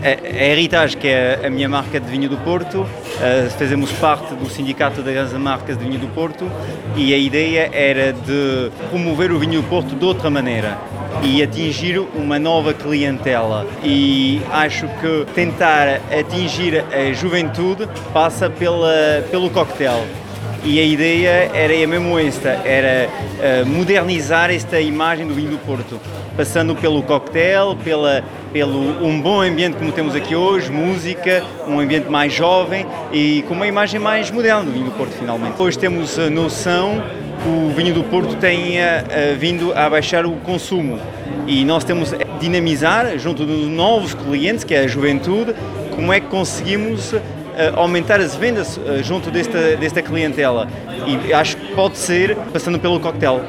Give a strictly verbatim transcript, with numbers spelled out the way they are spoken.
A Heritage, que é a minha marca de vinho do Porto, uh, fazemos parte do Sindicato das Marcas de Vinho do Porto e a ideia era de promover o vinho do Porto de outra maneira e atingir uma nova clientela. E acho que tentar atingir a juventude passa pela, pelo cocktail. E a ideia era mesmo esta, era uh, modernizar esta imagem do vinho do Porto, passando pelo cocktail, pela, pelo um bom ambiente como temos aqui hoje, música, um ambiente mais jovem e com uma imagem mais moderna do vinho do Porto, finalmente. Hoje temos a noção que o vinho do Porto tem uh, vindo a baixar o consumo e nós temos a dinamizar, junto dos novos clientes, que é a juventude, como é que conseguimos Uh, aumentar as vendas uh, junto desta, desta clientela e acho que pode ser passando pelo cocktail.